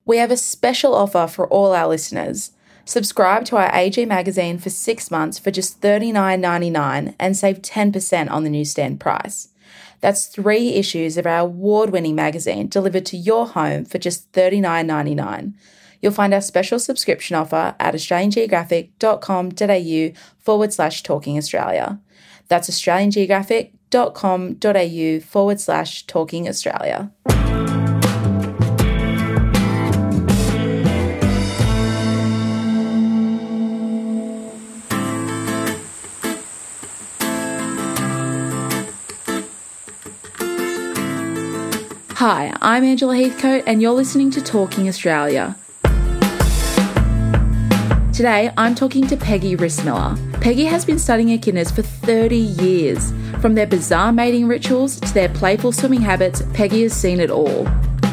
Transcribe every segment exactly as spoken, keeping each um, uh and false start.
We have a special offer for all our listeners. Subscribe to our A G magazine for six months for just thirty-nine ninety-nine and save ten percent on the newsstand price. That's three issues of our award-winning magazine delivered to your home for just thirty-nine ninety-nine. You'll find our special subscription offer at australiangeographic.com.au forward slash talking Australia. That's australiangeographic.com.au forward slash talking Australia. Hi, I'm Angela Heathcote and you're listening to Talking Australia. Today, I'm talking to Peggy Rissmiller. Peggy has been studying echidnas for thirty years. From their bizarre mating rituals to their playful swimming habits, Peggy has seen it all.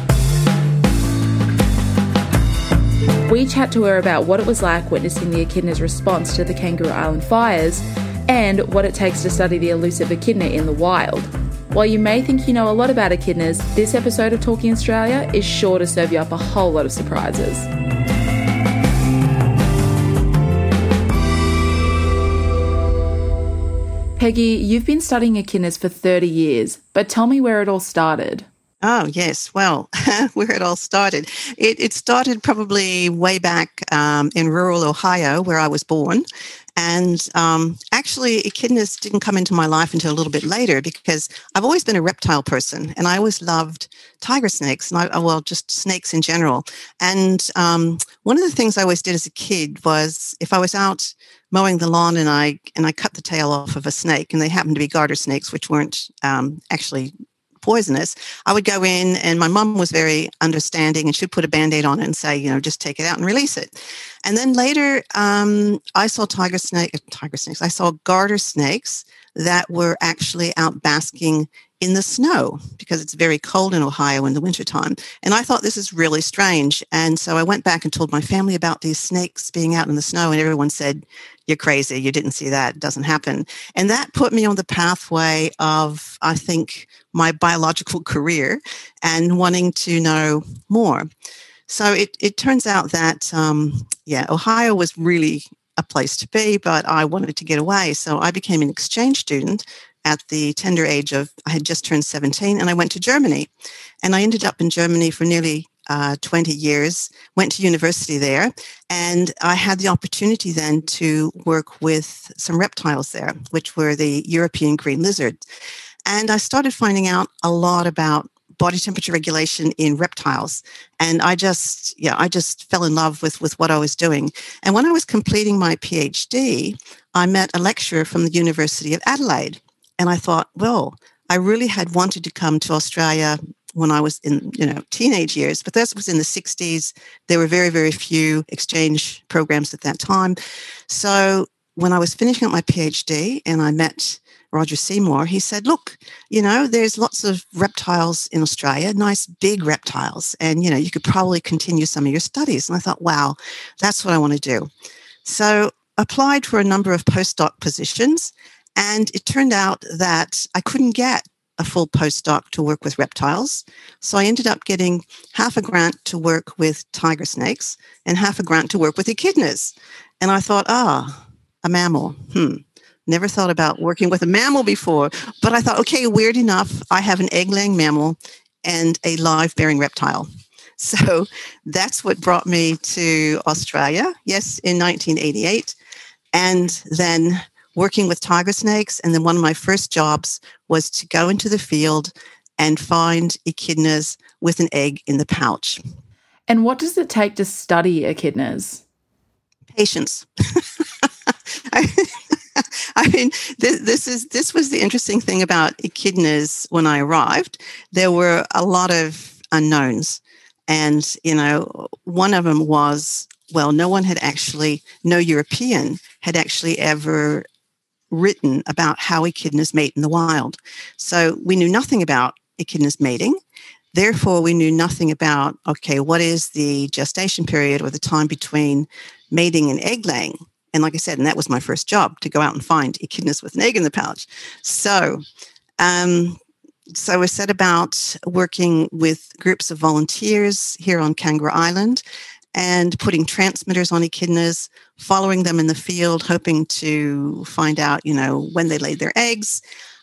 We chat to her about what it was like witnessing the echidna's response to the Kangaroo Island fires and what it takes to study the elusive echidna in the wild. While you may think you know a lot about echidnas, this episode of Talking Australia is sure to serve you up a whole lot of surprises. Peggy, you've been studying echidnas for thirty years, but tell me where it all started. Oh, yes. Well, where it all started. It, it started probably way back um, in rural Ohio, where I was born. And um, actually, echidnas didn't come into my life until a little bit later because I've always been a reptile person and I always loved tiger snakes, and I, well, just snakes in general. And um, one of the things I always did as a kid was if I was out mowing the lawn and I and I cut the tail off of a snake, and they happened to be garter snakes, which weren't um, actually poisonous, I would go in, and my mum was very understanding, and she'd put a Band-Aid on it and say, you know, just take it out and release it. And then later, um, I saw tiger snake, tiger snakes. I saw garter snakes that were actually out basking in the snow because it's very cold in Ohio in the wintertime. And I thought this is really strange. And so I went back and told my family about these snakes being out in the snow, and everyone said, you're crazy. You didn't see that. It doesn't happen. And that put me on the pathway of, I think, my biological career and wanting to know more. So it, it turns out that, um, yeah, Ohio was really a place to be, but I wanted to get away. So I became an exchange student at the tender age of, I had just turned seventeen, and I went to Germany. And I ended up in Germany for nearly uh, twenty years, went to university there, and I had the opportunity then to work with some reptiles there, which were the European green lizard. And I started finding out a lot about body temperature regulation in reptiles. And I just, yeah, I just fell in love with, with what I was doing. And when I was completing my PhD, I met a lecturer from the University of Adelaide. And I thought, well, I really had wanted to come to Australia when I was in, you know, teenage years, but this was in the sixties. There were very, very few exchange programs at that time. So when I was finishing up my PhD and I met Roger Seymour, he said, look, you know, there's lots of reptiles in Australia, nice big reptiles, and, you know, you could probably continue some of your studies. And I thought, wow, that's what I want to do. So applied for a number of postdoc positions, and it turned out that I couldn't get a full postdoc to work with reptiles. So I ended up getting half a grant to work with tiger snakes and half a grant to work with echidnas. And I thought, ah, a mammal, hmm. Never thought about working with a mammal before, but I thought, okay, weird enough, I have an egg-laying mammal and a live-bearing reptile. So that's what brought me to Australia, yes, in nineteen eighty-eight, and then working with tiger snakes. And then one of my first jobs was to go into the field and find echidnas with an egg in the pouch. And what does it take to study echidnas? Patience. I, I mean, this, this is this was the interesting thing about echidnas when I arrived. There were a lot of unknowns. And, you know, one of them was, well, no one had actually, no European had actually ever written about how echidnas mate in the wild. So we knew nothing about echidnas mating. Therefore, we knew nothing about, okay, what is the gestation period or the time between mating and egg laying? And like I said, and that was my first job, to go out and find echidnas with an egg in the pouch. So, um, so we set about working with groups of volunteers here on Kangaroo Island and putting transmitters on echidnas, following them in the field, hoping to find out, you know, when they laid their eggs.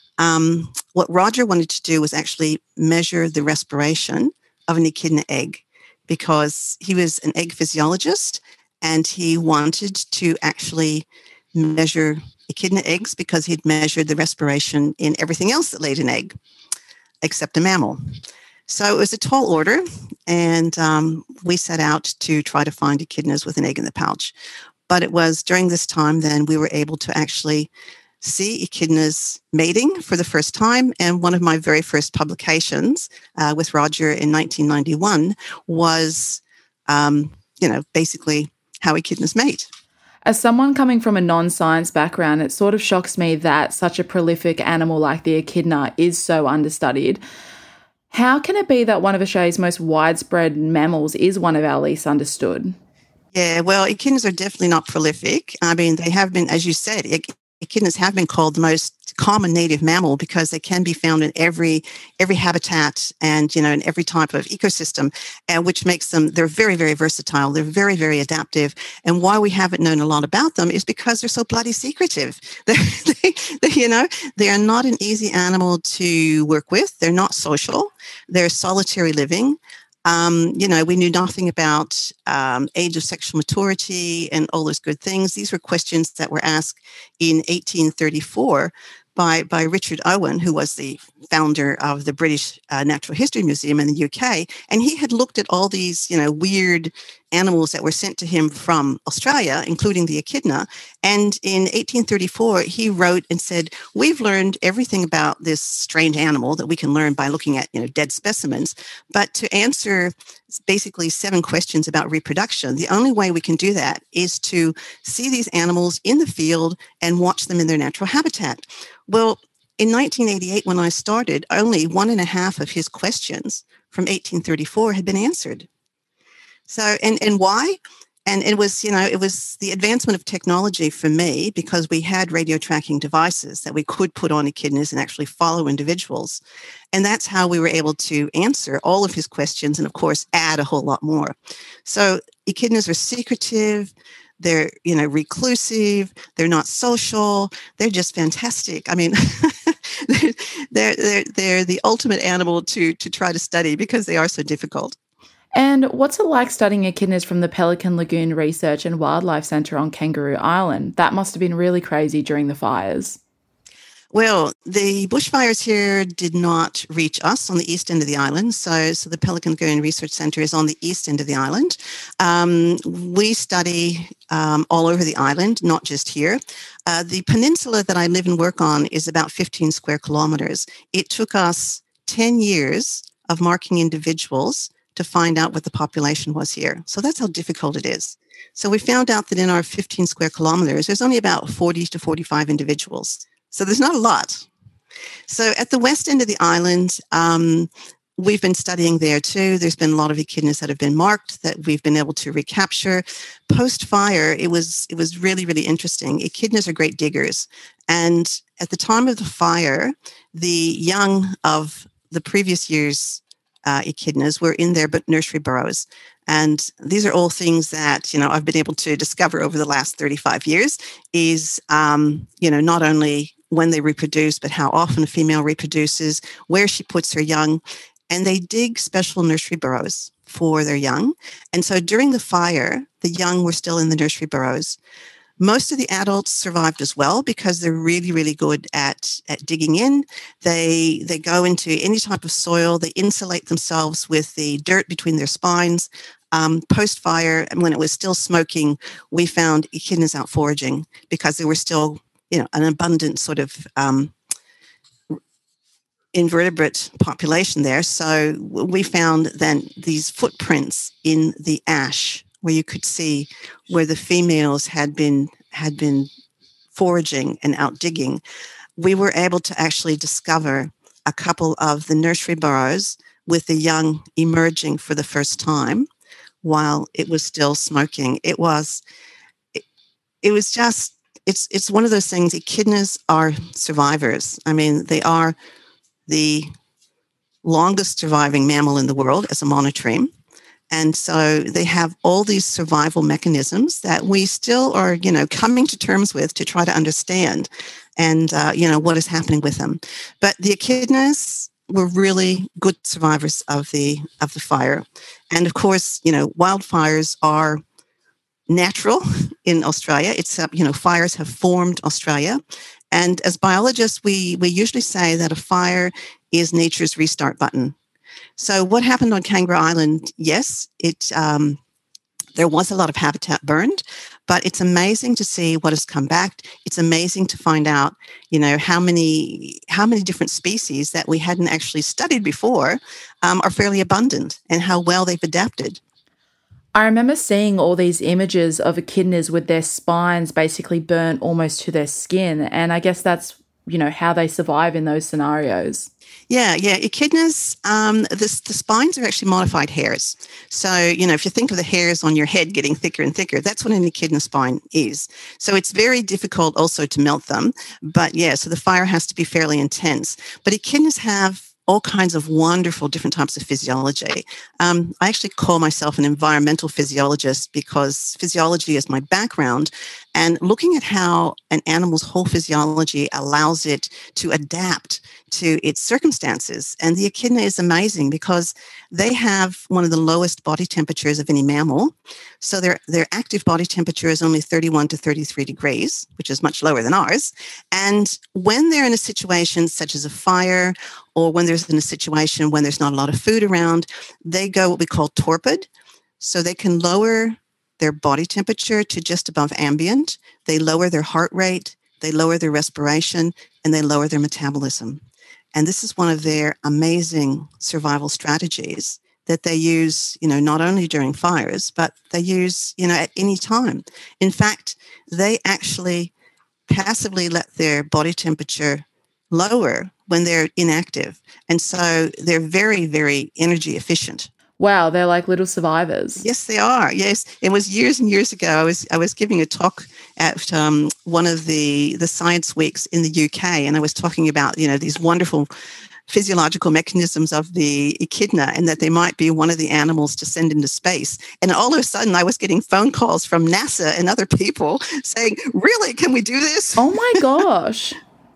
Um, what Roger wanted to do was actually measure the respiration of an echidna egg because he was an egg physiologist and he wanted to actually measure echidna eggs because he'd measured the respiration in everything else that laid an egg, except a mammal. So it was a tall order, and um, we set out to try to find echidnas with an egg in the pouch. But it was during this time then we were able to actually see echidnas mating for the first time. And one of my very first publications uh, with Roger in nineteen ninety-one was, um, you know, basically how echidnas mate. As someone coming from a non-science background, it sort of shocks me that such a prolific animal like the echidna is so understudied. How can it be that one of Australia's most widespread mammals is one of our least understood? Yeah, well, echidnas are definitely not prolific. I mean, they have been, as you said, echidnas have been called the most common native mammal because they can be found in every every habitat and, you know, in every type of ecosystem, and which makes them, they're very, very versatile. They're very, very adaptive. And why we haven't known a lot about them is because they're so bloody secretive. They, they, you know, they are not an easy animal to work with. They're not social. They're solitary living. Um, you know, we knew nothing about um, age of sexual maturity and all those good things. These were questions that were asked in eighteen thirty-four by, by Richard Owen, who was the founder of the British uh, Natural History Museum in the U K. And he had looked at all these, you know, weird animals that were sent to him from Australia, including the echidna. And in eighteen thirty-four, he wrote and said, we've learned everything about this strange animal that we can learn by looking at, you know, dead specimens. But to answer basically seven questions about reproduction, the only way we can do that is to see these animals in the field and watch them in their natural habitat. Well, in nineteen eighty-eight, when I started, only one and a half of his questions from eighteen thirty-four had been answered. So, and, and why? And it was, you know, it was the advancement of technology for me because we had radio tracking devices that we could put on echidnas and actually follow individuals. And that's how we were able to answer all of his questions and, of course, add a whole lot more. So echidnas are secretive. They're, you know, reclusive. They're not social. They're just fantastic. I mean, they're, they're, they're the ultimate animal to, to try to study because they are so difficult. And what's it like studying echidnas from the Pelican Lagoon Research and Wildlife Centre on Kangaroo Island? That must have been really crazy during the fires. Well, the bushfires here did not reach us on the east end of the island. So, so the Pelican Lagoon Research Centre is on the east end of the island. Um, we study um, all over the island, not just here. Uh, the peninsula that I live and work on is about fifteen square kilometres. It took us ten years of marking individuals to find out what the population was here. So that's how difficult it is. So we found out that in our fifteen square kilometers, there's only about forty to forty-five individuals. So there's not a lot. So at the west end of the island, um, we've been studying there too. There's been a lot of echidnas that have been marked that we've been able to recapture. Post-fire, it was it was really, really interesting. Echidnas are great diggers. And at the time of the fire, the young of the previous year's Uh, echidnas were in their nursery burrows. And these are all things that, you know, I've been able to discover over the last thirty-five years is, um, you know, not only when they reproduce, but how often a female reproduces, where she puts her young. And they dig special nursery burrows for their young. And so during the fire, the young were still in the nursery burrows. Most of the adults survived as well because they're really, really good at, at digging in. They they go into any type of soil. They insulate themselves with the dirt between their spines. Um, post-fire, and when it was still smoking, we found echidnas out foraging because there were still, you know, an abundant sort of um, invertebrate population there. So we found then these footprints in the ash where you could see where the females had been had been foraging and out digging. We were able to actually discover a couple of the nursery burrows with the young emerging for the first time while it was still smoking. It was it, it was just it's it's one of those things. Echidnas are survivors. I mean, they are the longest surviving mammal in the world as a monotreme. And so they have all these survival mechanisms that we still are, you know, coming to terms with to try to understand and, uh, you know, what is happening with them. But the echidnas were really good survivors of the of the fire. And of course, you know, wildfires are natural in Australia. It's, uh, you know, fires have formed Australia. And as biologists, we, we usually say that a fire is nature's restart button. So what happened on Kangaroo Island, yes, it um, there was a lot of habitat burned, but it's amazing to see what has come back. It's amazing to find out, you know, how many how many different species that we hadn't actually studied before um, are fairly abundant and how well they've adapted. I remember seeing all these images of echidnas with their spines basically burnt almost to their skin, and I guess that's, you know, how they survive in those scenarios. Yeah, yeah. Echidnas, um, the, the spines are actually modified hairs. So, you know, if you think of the hairs on your head getting thicker and thicker, that's what an echidna spine is. So it's very difficult also to melt them. But yeah, so the fire has to be fairly intense. But echidnas have all kinds of wonderful different types of physiology. Um, I actually call myself an environmental physiologist because physiology is my background, and looking at how an animal's whole physiology allows it to adapt to its circumstances. And the echidna is amazing because they have one of the lowest body temperatures of any mammal. So their, their active body temperature is only thirty-one to thirty-three degrees, which is much lower than ours. And when they're in a situation such as a fire, or when there's in a situation when there's not a lot of food around, they go what we call torpid. So they can lower their body temperature to just above ambient. They lower their heart rate, they lower their respiration, and they lower their metabolism. And this is one of their amazing survival strategies that they use, you know, not only during fires, but they use, you know, at any time. In fact, they actually passively let their body temperature lower when they're inactive. And so they're very, very energy efficient. Wow, they're like little survivors. Yes, they are. Yes, it was years and years ago. I was I was giving a talk at um, one of the the science weeks in the U K, and I was talking about, you know, these wonderful physiological mechanisms of the echidna, and that they might be one of the animals to send into space. And all of a sudden, I was getting phone calls from NASA and other people saying, "Really, can we do this?" Oh my gosh.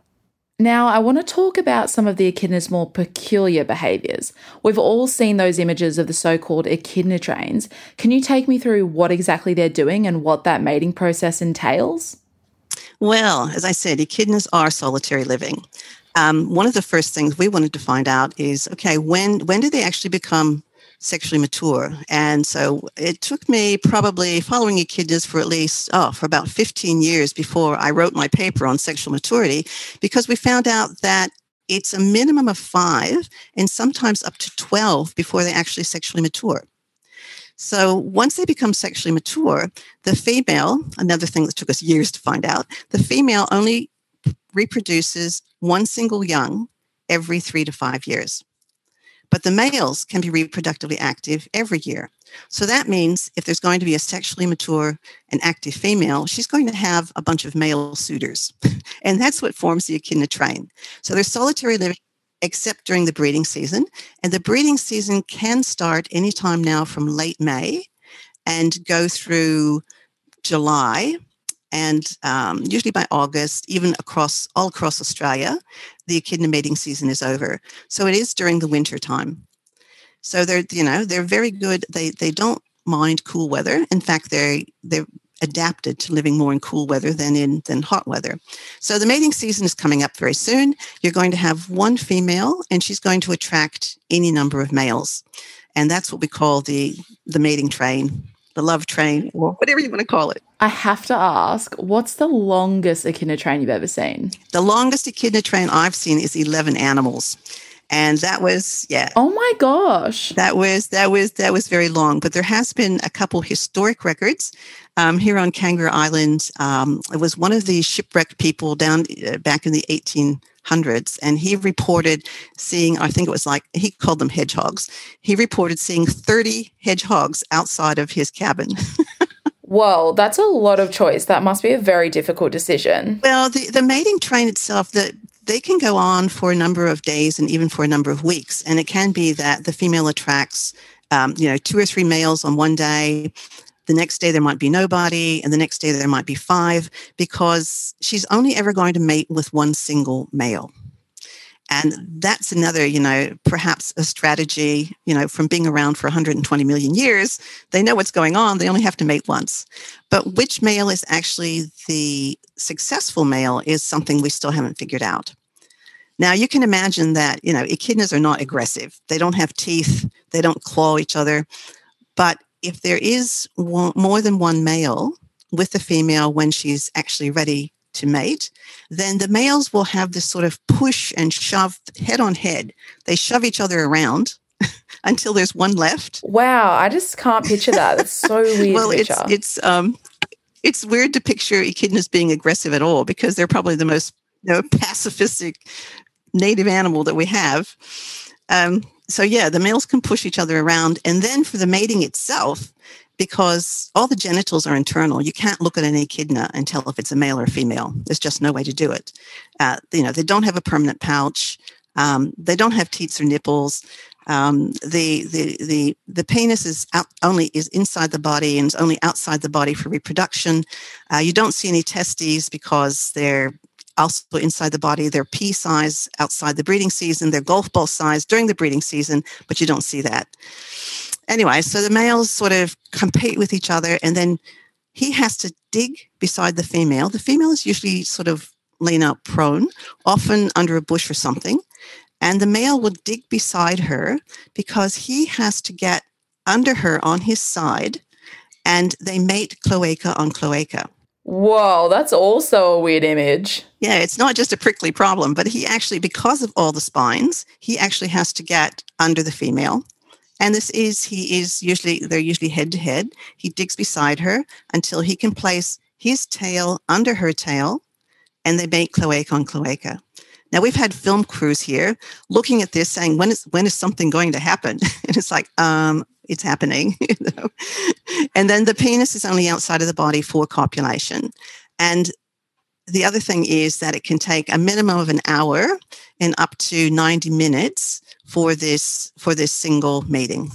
Now, I want to talk about some of the echidna's more peculiar behaviours. We've all seen those images of the so-called echidna trains. Can you take me through what exactly they're doing and what that mating process entails? Well, as I said, echidnas are solitary living. Um, one of the first things we wanted to find out is, okay, when when do they actually become sexually mature? And so it took me probably following echidnas for at least, oh, for about fifteen years before I wrote my paper on sexual maturity, because we found out that it's a minimum of five and sometimes up to twelve before they actually sexually mature. So once they become sexually mature, the female, another thing that took us years to find out, the female only reproduces one single young every three to five years. But the males can be reproductively active every year. So that means if there's going to be a sexually mature and active female, she's going to have a bunch of male suitors. And that's what forms the echidna train. So they're solitary living except during the breeding season. And the breeding season can start anytime now from late May and go through July. And um, usually by August, even across all across Australia, the echidna mating season is over. So it is during the winter time. So they're, you know, they're very good. They they don't mind cool weather. In fact, they they're adapted to living more in cool weather than in than hot weather. So the mating season is coming up very soon. You're going to have one female, and she's going to attract any number of males, and that's what we call the the mating train, the love train, or whatever you want to call it. I have to ask, what's the longest echidna train you've ever seen? The longest echidna train I've seen is eleven animals. And that was, yeah. Oh my gosh. That was, that was, that was very long. But there has been a couple historic records um, here on Kangaroo Island. Um, it was one of the shipwrecked people down uh, back in the eighteen hundreds. And he reported seeing, I think it was like, he called them hedgehogs. He reported seeing thirty hedgehogs outside of his cabin. Whoa, that's a lot of choice. That must be a very difficult decision. Well, the, the mating train itself, the they can go on for a number of days and even for a number of weeks. And it can be that the female attracts, um, you know, two or three males on one day. The next day there might be nobody, and the next day there might be five, because she's only ever going to mate with one single male. And that's another, you know, perhaps a strategy, you know, from being around for one hundred twenty million years. They know what's going on. They only have to mate once. But which male is actually the successful male is something we still haven't figured out. Now, you can imagine that, you know, echidnas are not aggressive. They don't have teeth. They don't claw each other. But if there is one, more than one male with the female when she's actually ready to mate, then the males will have this sort of push and shove head on head. They shove each other around until there's one left. Wow, I just can't picture that. It's so weird well, to picture. it's it's um it's weird to picture echidnas being aggressive at all, because they're probably the most, you know, pacifistic native animal that we have. Um, so yeah, the males can push each other around, and then for the mating itself, because all the genitals are internal, you can't look at an echidna and tell if it's a male or a female. There's just no way to do it. Uh, you know, they don't have a permanent pouch. Um, they don't have teats or nipples. Um, the the the the penis is out, only is inside the body and is only outside the body for reproduction. Uh, you don't see any testes because they're also inside the body. They're pea size outside the breeding season. They're golf ball size during the breeding season, but you don't see that. Anyway, so the males sort of compete with each other, and then he has to dig beside the female. The female is usually sort of laying out prone, often under a bush or something, and the male will dig beside her because he has to get under her on his side, and they mate cloaca on cloaca. Whoa, that's also a weird image. Yeah, it's not just a prickly problem, but he actually, because of all the spines, he actually has to get under the female. And this is, he is usually, they're usually head to head. He digs beside her until he can place his tail under her tail, and they make cloaca on cloaca. Now, we've had film crews here looking at this saying, when is, when is something going to happen? And it's like, um, it's happening. You know? And then the penis is only outside of the body for copulation. And the other thing is that it can take a minimum of an hour and up to ninety minutes for this for this single mating.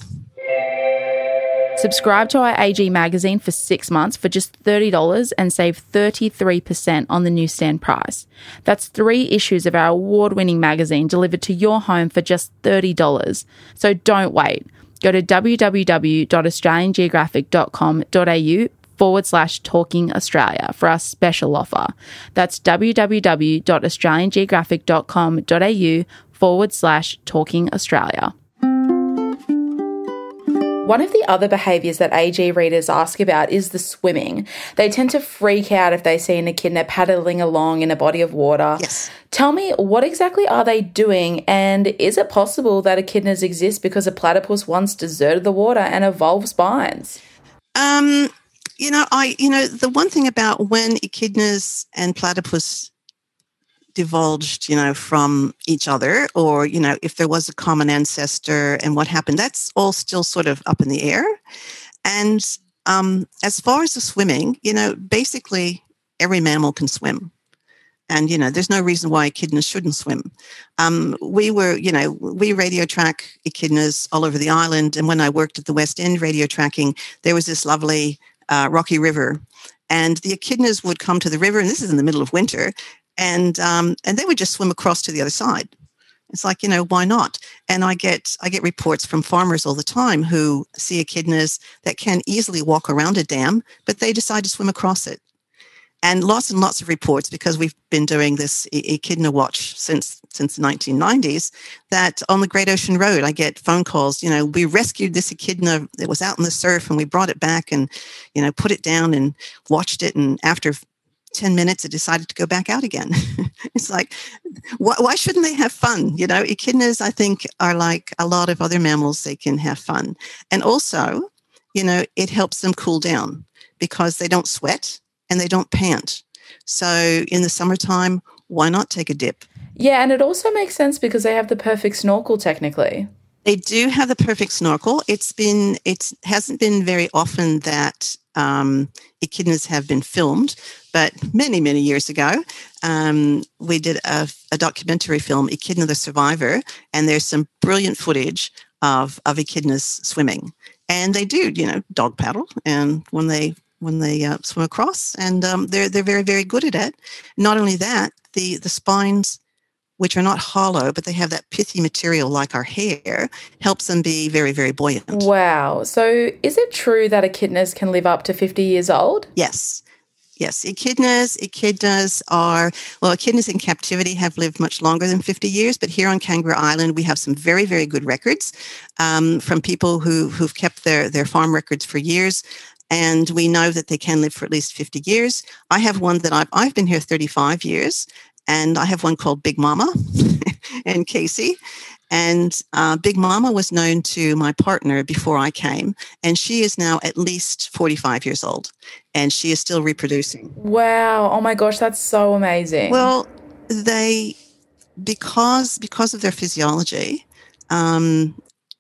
Subscribe to our A G magazine for six months for just thirty dollars and save thirty-three percent on the newsstand price. That's three issues of our award-winning magazine delivered to your home for just thirty dollars. So don't wait. Go to www.australiangeographic.com.au forward slash talking Australia for our special offer. That's www.australiangeographic.com.au forward slash talking Australia. One of the other behaviours that A G readers ask about is the swimming. They tend to freak out if they see an echidna paddling along in a body of water. Yes. Tell me, what exactly are they doing, and is it possible that echidnas exist because a platypus once deserted the water and evolved spines? Um, you know, I you know the one thing about when echidnas and platypus divulged, you know, from each other, or, you know, if there was a common ancestor and what happened, that's all still sort of up in the air. And um, as far as the swimming, you know, basically every mammal can swim. And, you know, there's no reason why echidnas shouldn't swim. Um, we were, you know, we radio track echidnas all over the island. And when I worked at the West End radio tracking, there was this lovely uh, rocky river. And the echidnas would come to the river, and this is in the middle of winter, and um, and they would just swim across to the other side. It's like, you know, why not? And I get I get reports from farmers all the time who see echidnas that can easily walk around a dam, but they decide to swim across it. And lots and lots of reports, because we've been doing this Echidna Watch since since the nineteen nineties, that on the Great Ocean Road, I get phone calls, you know, we rescued this echidna that was out in the surf, and we brought it back and, you know, put it down and watched it. And after ten minutes, it decided to go back out again. It's like, why, why shouldn't they have fun? You know, echidnas, I think, are like a lot of other mammals. They can have fun. And also, you know, it helps them cool down because they don't sweat and they don't pant. So in the summertime, why not take a dip? Yeah, and it also makes sense because they have the perfect snorkel technically. They do have the perfect snorkel. It's been, it hasn't been very often that um, echidnas have been filmed, but many, many years ago, um, we did a, a documentary film, Echidna the Survivor, and there's some brilliant footage of, of echidnas swimming. And they do, you know, dog paddle, and when they when they uh, swim across, and um, they're they're very, very good at it. Not only that, the the spines, which are not hollow, but they have that pithy material like our hair, helps them be very, very buoyant. Wow. So is it true that echidnas can live up to fifty years old? Yes. Yes, echidnas, echidnas are, well, echidnas in captivity have lived much longer than fifty years, but here on Kangaroo Island, we have some very, very good records um, from people who, who've kept their, their farm records for years, and we know that they can live for at least fifty years. I have one that I've, I've been here thirty-five years, and I have one called Big Mama and Casey. And uh, Big Mama was known to my partner before I came, and she is now at least forty-five years old, and she is still reproducing. Wow. Oh my gosh, that's so amazing. Well, they, because because of their physiology, um,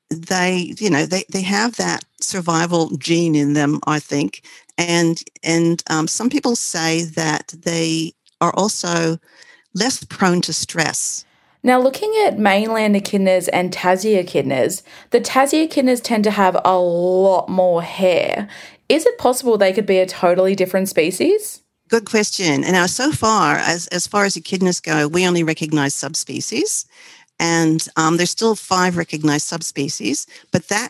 they, you know, they, they have that survival gene in them, I think. And, and um, some people say that they are also less prone to stress. Now, looking at mainland echidnas and Tassie echidnas, the Tassie echidnas tend to have a lot more hair. Is it possible they could be a totally different species? Good question. And now, so far, as, as far as echidnas go, we only recognize subspecies. And um, there's still five recognized subspecies, but that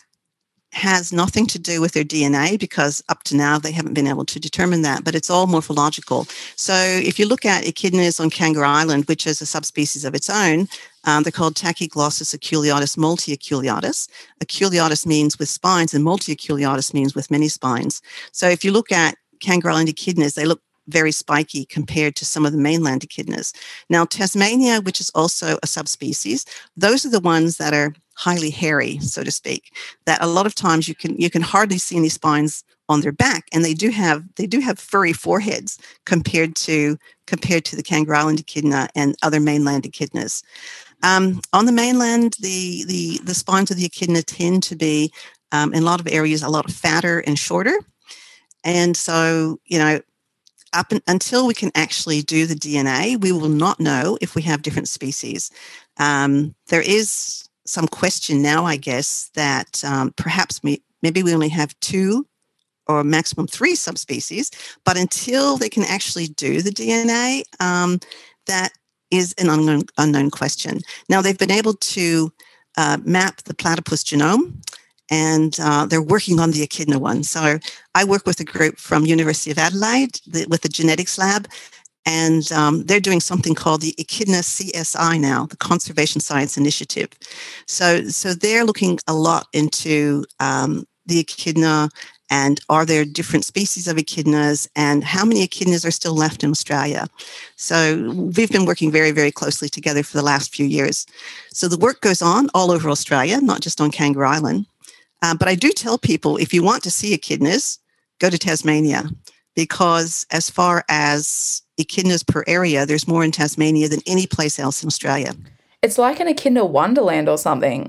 has nothing to do with their D N A, because up to now they haven't been able to determine that, but it's all morphological. So if you look at echidnas on Kangaroo Island, which is a subspecies of its own, um, they're called Tachyglossus aculeatus multiaculeatus. Aculeatus means with spines, and multiaculeatus means with many spines. So if you look at Kangaroo Island echidnas, they look very spiky compared to some of the mainland echidnas. Now, Tasmania, which is also a subspecies, those are the ones that are highly hairy, so to speak, that a lot of times you can you can hardly see any spines on their back, and they do have they do have furry foreheads compared to compared to the Kangaroo Island echidna and other mainland echidnas. Um, on the mainland, the the the spines of the echidna tend to be um, in a lot of areas a lot fatter and shorter, and so you know. Up in, until we can actually do the D N A, we will not know if we have different species. Um, there is some question now, I guess, that um, perhaps we, maybe we only have two or maximum three subspecies, but until they can actually do the D N A, um, that is an unknown, unknown question. Now, they've been able to uh, map the platypus genome, and uh, they're working on the echidna one. So I work with a group from University of Adelaide the, with the genetics lab, and um, they're doing something called the Echidna C S I now, the Conservation Science Initiative. So, so they're looking a lot into um, the echidna, and are there different species of echidnas, and how many echidnas are still left in Australia. So we've been working very, very closely together for the last few years. So the work goes on all over Australia, not just on Kangaroo Island. Uh, but I do tell people, if you want to see echidnas, go to Tasmania, because as far as echidnas per area, there's more in Tasmania than any place else in Australia. It's like an echidna wonderland or something.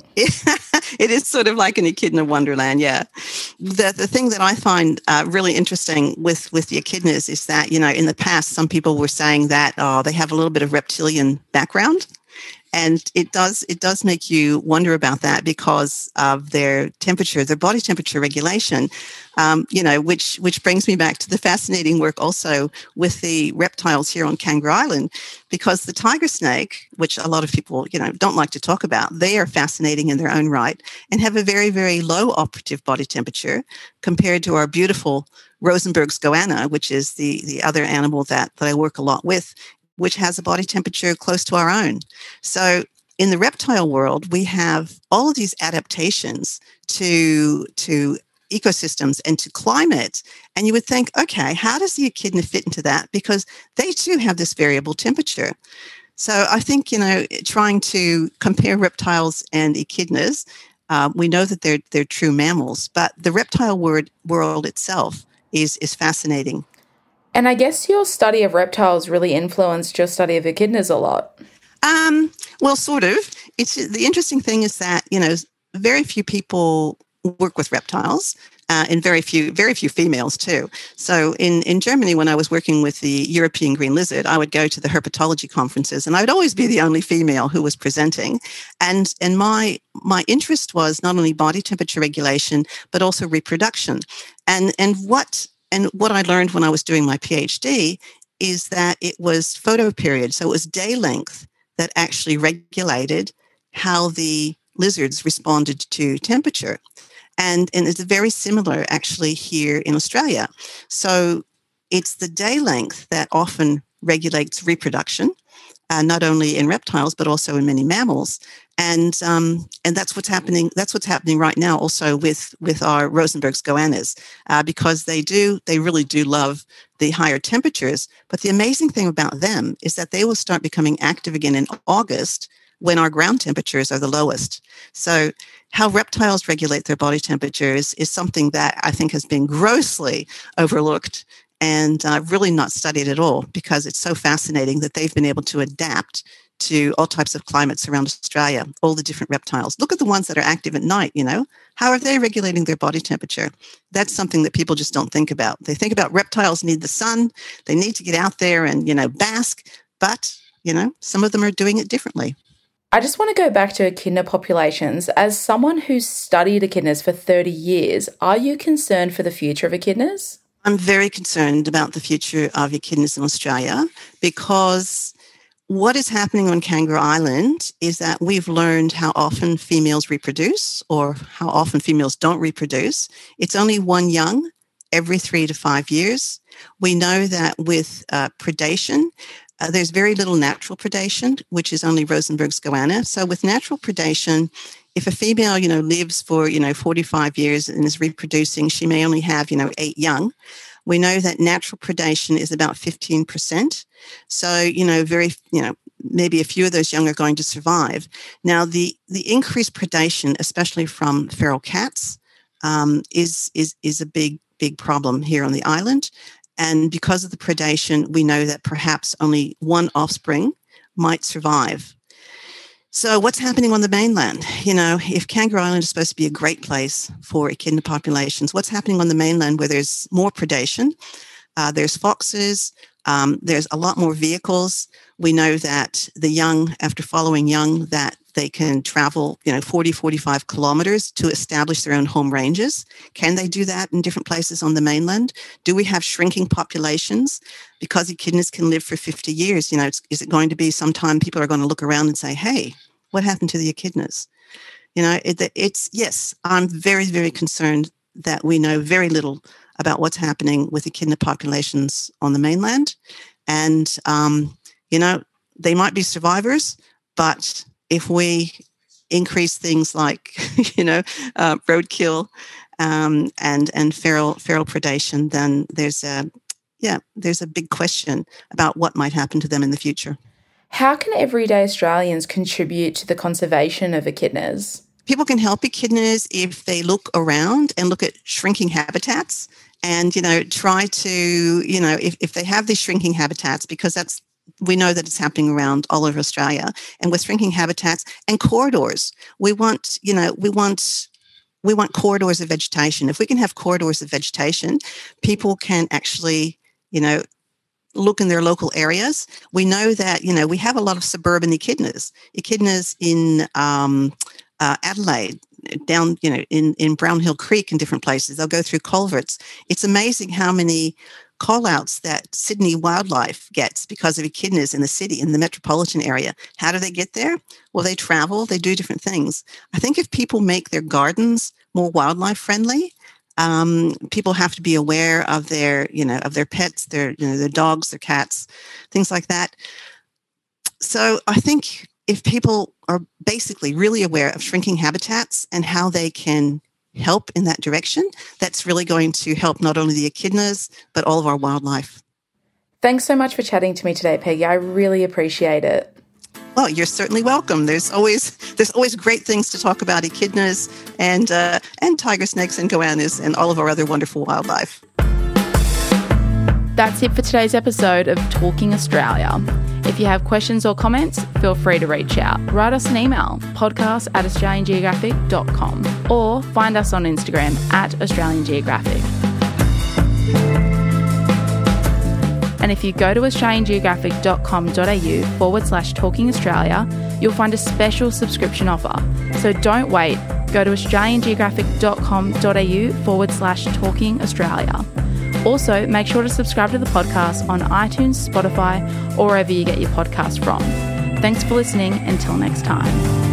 It is sort of like an echidna wonderland, yeah. The the thing that I find uh, really interesting with, with the echidnas is that, you know, in the past, some people were saying that oh, they have a little bit of reptilian background. And it does it does make you wonder about that because of their temperature, their body temperature regulation, um, you know, which which brings me back to the fascinating work also with the reptiles here on Kangaroo Island, because the tiger snake, which a lot of people, you know, don't like to talk about, they are fascinating in their own right and have a very, very low operative body temperature compared to our beautiful Rosenberg's goanna, which is the, the other animal that, that I work a lot with, which has a body temperature close to our own. So in the reptile world, we have all of these adaptations to, to ecosystems and to climate. And you would think, okay, how does the echidna fit into that? Because they too have this variable temperature. So I think, you know, trying to compare reptiles and echidnas, uh, we know that they're, they're true mammals, but the reptile word, world itself is, is fascinating. And I guess your study of reptiles really influenced your study of echidnas a lot. Um, well, sort of. It's the interesting thing is that, you know, very few people work with reptiles. uh, and very few, very few females too. So in, in Germany, when I was working with the European green lizard, I would go to the herpetology conferences, and I would always be the only female who was presenting. And and my my interest was not only body temperature regulation, but also reproduction. And and what and what I learned when I was doing my PhD is that it was photoperiod, so it was day length that actually regulated how the lizards responded to temperature. And, and it's very similar actually here in Australia. So it's the day length that often regulates reproduction, uh, not only in reptiles, but also in many mammals. And um, and that's what's happening. That's what's happening right now also with, with our Rosenberg's goannas, uh, because they do, they really do love the higher temperatures. But the amazing thing about them is that they will start becoming active again in August when our ground temperatures are the lowest. So how reptiles regulate their body temperatures is something that I think has been grossly overlooked and uh, really not studied at all, because it's so fascinating that they've been able to adapt to all types of climates around Australia, all the different reptiles. Look at the ones that are active at night, you know. How are they regulating their body temperature? That's something that people just don't think about. They think about reptiles need the sun, they need to get out there and, you know, bask, but, you know, some of them are doing it differently. I just want to go back to echidna populations. As someone who's studied echidnas for thirty years, are you concerned for the future of echidnas? I'm very concerned about the future of echidnas in Australia, because what is happening on Kangaroo Island is that we've learned how often females reproduce, or how often females don't reproduce. It's only one young every three to five years. We know that with uh, predation, Uh, there's very little natural predation, which is only Rosenberg's goanna. So with natural predation, if a female, you know, lives for, you know, forty-five years and is reproducing, she may only have, you know, eight young. We know that natural predation is about fifteen percent. So, you know, very, you know, maybe a few of those young are going to survive. Now, the, the increased predation, especially from feral cats, um, is, is, is a big, big problem here on the island. And because of the predation, we know that perhaps only one offspring might survive. So what's happening on the mainland? You know, if Kangaroo Island is supposed to be a great place for echidna populations, what's happening on the mainland where there's more predation? Uh, there's foxes, um, there's a lot more vehicles. We know that the young, after following young, that they can travel, you know, forty, forty-five kilometers to establish their own home ranges. Can they do that in different places on the mainland? Do we have shrinking populations? Because echidnas can live for fifty years, you know, it's, is it going to be sometime people are going to look around and say, hey, what happened to the echidnas? You know, it, it's, yes, I'm very, very concerned that we know very little about what's happening with echidna populations on the mainland. And, um, you know, they might be survivors, but if we increase things like, you know, uh, roadkill um, and and feral feral predation, then there's a yeah there's a big question about what might happen to them in the future. How can everyday Australians contribute to the conservation of echidnas? People can help echidnas if they look around and look at shrinking habitats, and you know try to you know if if they have these shrinking habitats, because that's we know that it's happening around all over Australia, and with shrinking habitats and corridors, we want, you know, we want, we want corridors of vegetation. If we can have corridors of vegetation, people can actually, you know, look in their local areas. We know that, you know, we have a lot of suburban echidnas, echidnas in um, uh, Adelaide, down, you know, in, in Brown Hill Creek and different places. They'll go through culverts. It's amazing how many call-outs that Sydney Wildlife gets because of echidnas in the city, in the metropolitan area. How do they get there? Well, they travel, they do different things. I think if people make their gardens more wildlife friendly, um, people have to be aware of their, you know, of their pets, their, you know, their dogs, their cats, things like that. So I think if people are basically really aware of shrinking habitats and how they can help in that direction, that's really going to help not only the echidnas, but all of our wildlife. Thanks so much for chatting to me today, Peggy. I really appreciate it. Well, you're certainly welcome. There's always there's always great things to talk about echidnas and uh, and tiger snakes and goannas and all of our other wonderful wildlife. That's it for today's episode of Talking Australia. If If you have questions or comments, feel free to reach out. Write us an email, podcast at australian geographic dot com, or find us on Instagram at Australian Geographic. And if you go to australiangeographic.com.au forward slash talking Australia, you'll find a special subscription offer. So don't wait. Go to australiangeographic.com.au forward slash talking Australia. Also, make sure to subscribe to the podcast on iTunes, Spotify, or wherever you get your podcast from. Thanks for listening. Until next time.